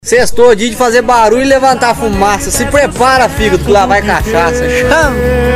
Sextou, dia de fazer barulho e levantar fumaça. Se prepara, fígado, que lá vai cachaça. Chama!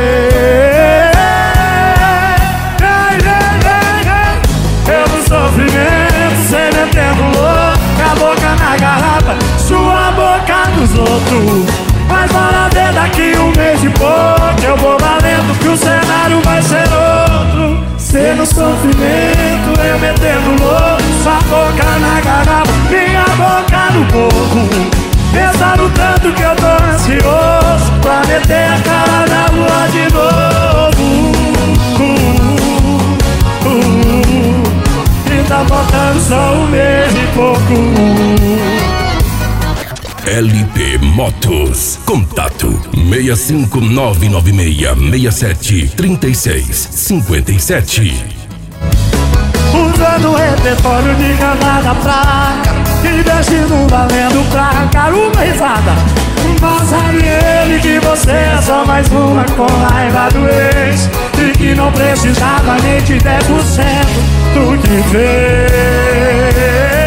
Eu no sofrimento, cê metendo louco, a boca na garrafa, sua boca nos outros. Mas bora ver daqui um mês e pouco, eu vou valendo que o cenário vai ser outro. Cê no sofrimento, eu metendo louco, sua boca na garrafa, minha boca no boco. Pensando tanto que eu tô ansioso pra meter a cara na lua de novo. E tá faltando só um mês e pouco. LP Motos. Contato 65996673657. Usando o repertório de granada fraca, investindo valendo pra cá uma risada. Mas sabe ele que você é só mais uma com raiva do ex, e que não precisava nem de 10% do que fez.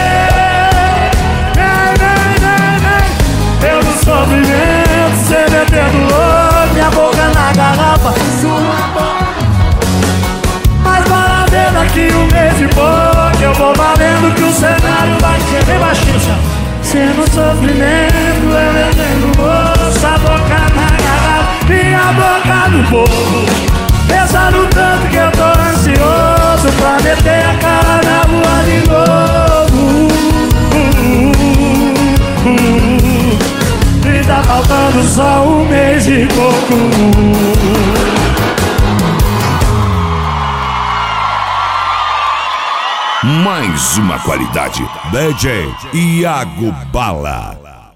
Eu no sofrimento, cê metendo louco, minha boca na garrafa, sua boca. Mas bora ver daqui um mês e pouco, eu vou valendo que o cenário vai ser bem baixinho. Cê no sofrimento, eu metendo moço, a boca na garrafa, minha boca no povo. Pensando tanto que eu tô ansioso pra meter a cara na lua de novo. E tá faltando só um mês e pouco. Mais uma qualidade. DJ Iago Bala.